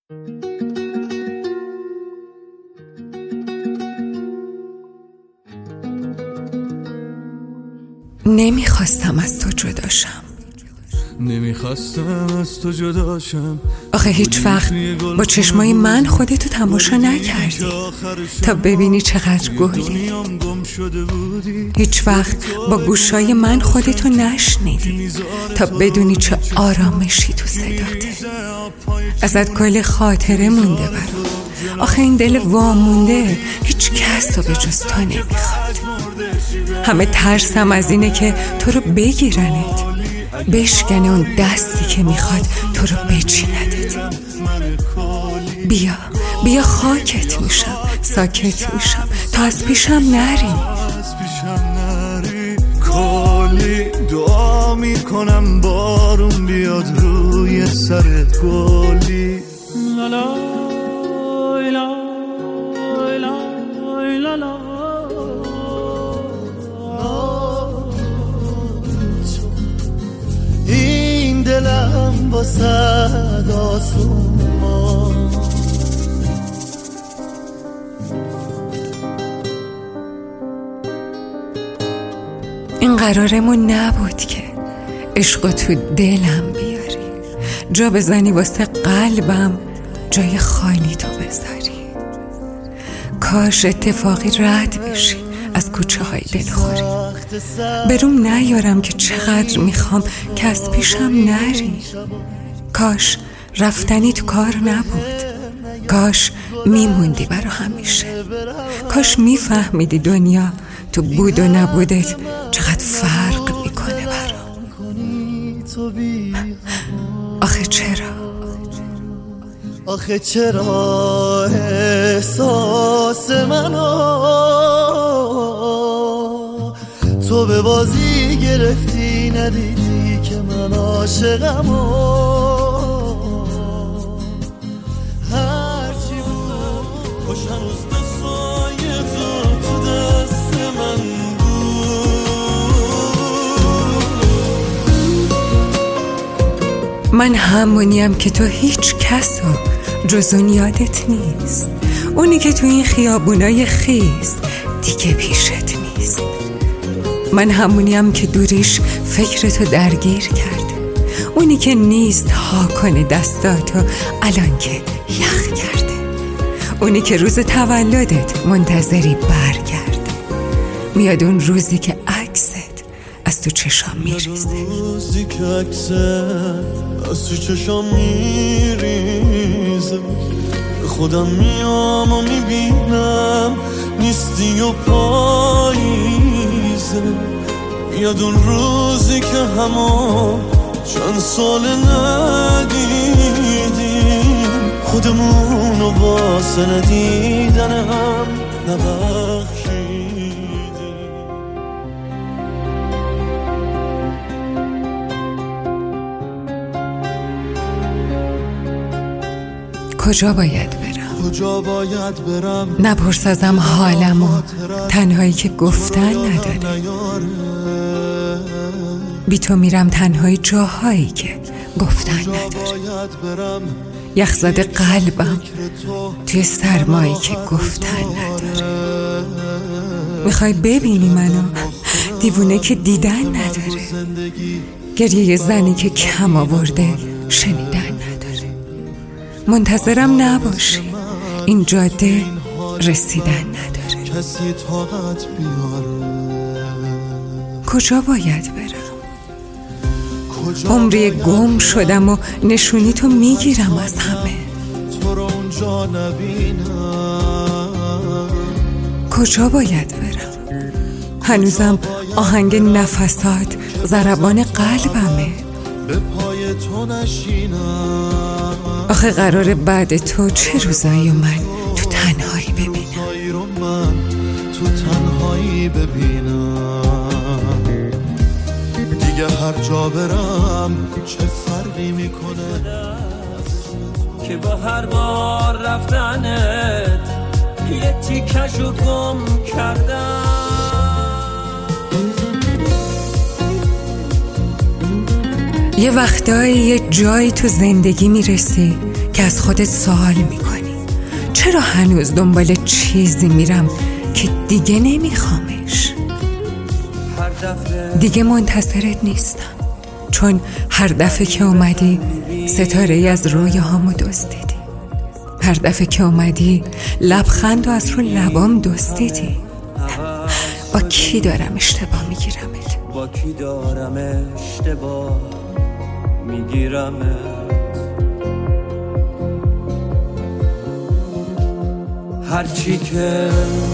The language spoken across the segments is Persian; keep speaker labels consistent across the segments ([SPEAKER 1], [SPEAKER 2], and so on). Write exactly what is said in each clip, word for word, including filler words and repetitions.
[SPEAKER 1] نمیخواستم از تو جداشم،
[SPEAKER 2] نمیخواستم از تو جداشم.
[SPEAKER 1] آخه هیچ وقت با چشمای من خودتو تماشا نکردی تا ببینی چقدر گلی. هیچ وقت با گوشای من خودتو نشنیدی تا بدونی چه آرامشی تو صداته. ازت کلی خاطره مونده برام. آخه این دل وامونده هیچ کس رو به جز تو نمیخواد. همه ترسم از اینه که تو رو بگیرنت، بشکنه اون دستی که میخواد تو رو بچیندت. بیا بیا خاکت میشم، ساکت میشم تا از پیشم نری.
[SPEAKER 2] کلی دعا میکنم بارون بیاد روی سرت گلی. لالا لا لا لا لا. این دلم با صد آسومان
[SPEAKER 1] این قرارمون نبود که عشقو تو دلم بیاری، جا بزنی واسه قلبم جای خالی تو بذاری. کاش اتفاقی رد بشی از کوچه های دلخوری، بروم نیارم که چقدر میخوام که از پیشم نری. کاش رفتنی تو کار نبود، کاش میموندی برا همیشه. کاش میفهمیدی دنیا تو بود و نبودت چقدر فرق میکنه برام. آخه چرا
[SPEAKER 2] آخه چرا احساس منو تو به بازی گرفتی، ندیدی که من عاشقم و هرچی بود خوش هنوز دستای تو تو دست من بود.
[SPEAKER 1] من همونیم که تو هیچ کس رو جز اون یادت نیست، اونی که تو این خیابونای خیس دیگه پیشت نیست. من همونیم که دوریش فکرتو درگیر کرده، اونی که نیست ها کنه دستاتو الان که یخ کرده، اونی که روز تولدت منتظری برگرده. میاد اون روزی که عکست از تو چشام میریزه،
[SPEAKER 2] روزی که عکست از تو چشام میریزه. خودم میام و میبینم نیستی و پاییزه. میاد اون روزی که همون چند سال ندیدیم، خودمونو واسه ندیدن هم نبخشیدیم.
[SPEAKER 1] کجا باید برم؟
[SPEAKER 2] کجا باید برم؟
[SPEAKER 1] نپرس ازم حالمو، تنهایی که گفتن نداره. بی تو میرم تنهایی جاهایی که گفتن نداره. یخزده قلبم توی سرمایی که گفتن نداره. میخوای ببینی منو، دیوونه که دیدن نداره. گریه یه زنی که کم آورده شنیدن نداره. منتظرم نباشی، این جاده رسیدن نداره.
[SPEAKER 2] کسی طاقت بیاره.
[SPEAKER 1] کجا باید برم؟ عمری گم شدم و نشونی تو میگیرم از همه.
[SPEAKER 2] تو رو اونجا نبینم.
[SPEAKER 1] کجا باید برم؟ هنوزم آهنگ نفسات ضربان قلبمه.
[SPEAKER 2] به پای تو نشینم.
[SPEAKER 1] آخه قراره بعد تو چه روزایی من تو تنهایی ببینم.
[SPEAKER 2] من تو تنهایی ببینم. دیگه هر جا برم چه فرقی میکنه
[SPEAKER 3] که با هر بار رفتنت یه تیکشو گم کردم.
[SPEAKER 1] یه وقتایی یه جایی تو زندگی میرسی که از خودت سوال میکنی چرا هنوز دنبال چیزی میرم که دیگه نمیخوامش. دیگه منتظرت نیستم، چون هر دفعه که اومدی ستاره ای از رویاهامو دزدیدی. هر دفعه که اومدی لبخند و از رو لبام دزدیدی. با کی دارم اشتباه میگیرمت؟
[SPEAKER 3] با کی دارم اشتباه میگیرمت؟ هرچی که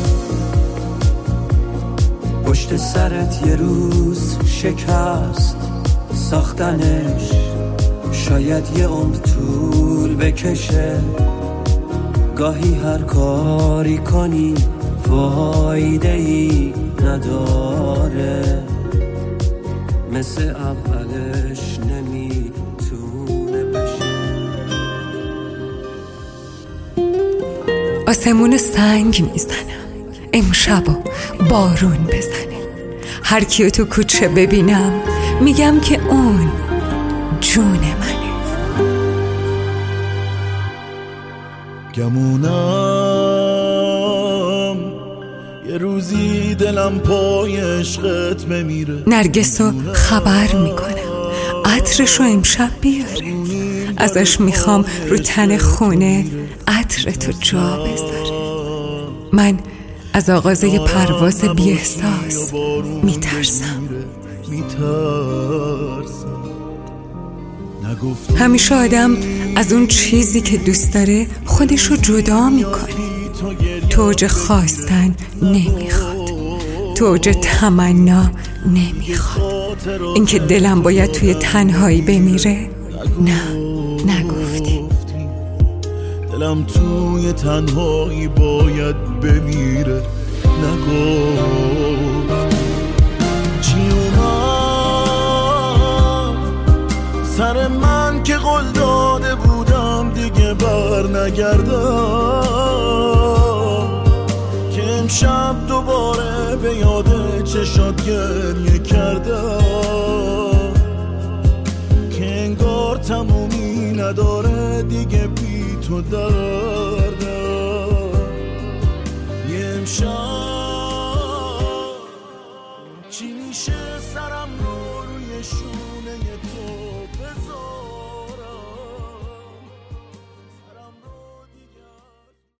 [SPEAKER 3] پشت سرت یه روز شکست ساختنش شاید یه عمر طول بکشه. گاهی هر کاری کنی فایده ای نداره، مثل اولش نمیتونه بشه.
[SPEAKER 1] آسمون سنگ میزنم امشبا بارون بزنه. هر کیو تو کوچه ببینم میگم که اون جون منه.
[SPEAKER 2] گمونم یه روزی دلم پای عشقت بمیره.
[SPEAKER 1] نرگسو خبر میکنم عطرشو امشب بیاره. ازش میخوام رو تن خونه عطرتو جا بذاره. من از آغازه پرواز بی احساس میترسم. همیشه آدم از اون چیزی که دوست داره خودشو جدا میکنه. تو اوج خواستن نمیخواد، تو اوج تمنا نمیخواد. اینکه دلم باید توی تنهایی بمیره، نه نگفتی.
[SPEAKER 2] دلم توی تنهایی باید بمیره، نگفت. چی اومد سر من که قول داده بودم دیگه بر نگردم، که امشب دوباره به یاد چشات گریه کردم، که انگار تمومی نداره دیگه بی تو دردم. یه امشب چی میشه سرم رو روی شو